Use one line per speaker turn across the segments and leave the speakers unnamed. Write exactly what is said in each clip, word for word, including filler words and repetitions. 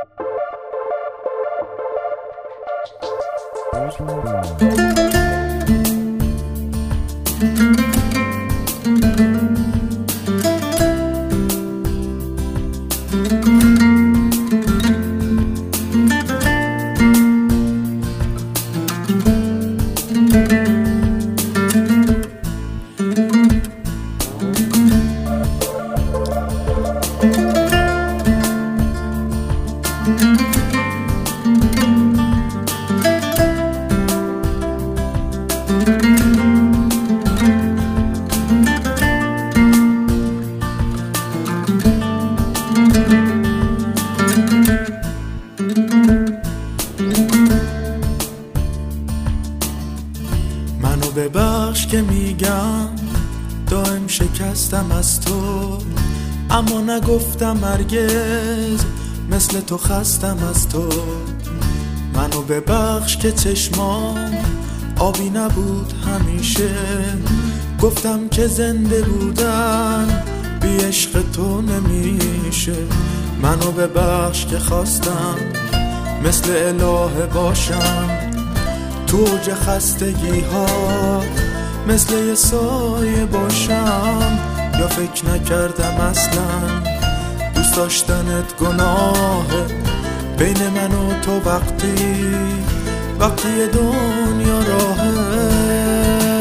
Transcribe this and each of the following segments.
منو ببخش که میگم دائم شکستم از تو، اما نگفتم هرگز مثل تو خستم از تو. منو ببخش که چشمام آبی نبود همیشه، گفتم که زنده بودن بی عشق تو نمیشه. منو ببخش که خواستم مثل الهه باشم تو اوج خستگی ها، مثل یه سایه باشم، یا فکر نکردم اصلا دوست داشتنت گناهه بین من و تو وقتی وقتی دنیا راهه.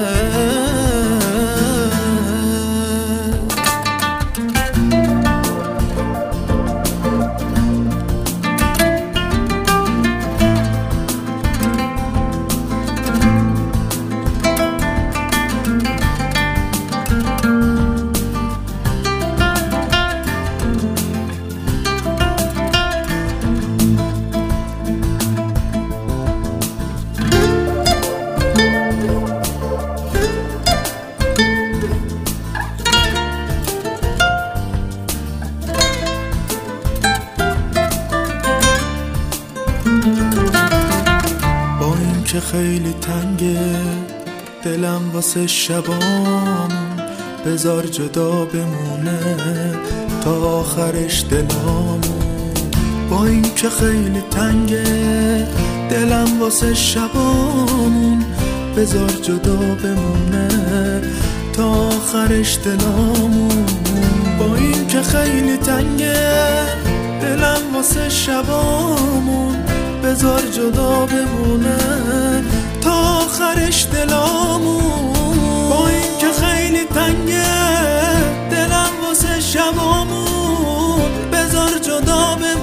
با این که خیلی تنگه دلم واسه شبامون، بذار جدا بمونه تا آخرش دلامون. با این که خیلی تنگه دلم واسه شبامون، بذار جدا بمونه تا آخرش دلامون. با این که خیلی تنگه دلم واسه شبامون، بذار جدا بمونه تا آخرش دلامون. با این که خیلی تنگه دلم واسه شبامون، بذار جدا بمونه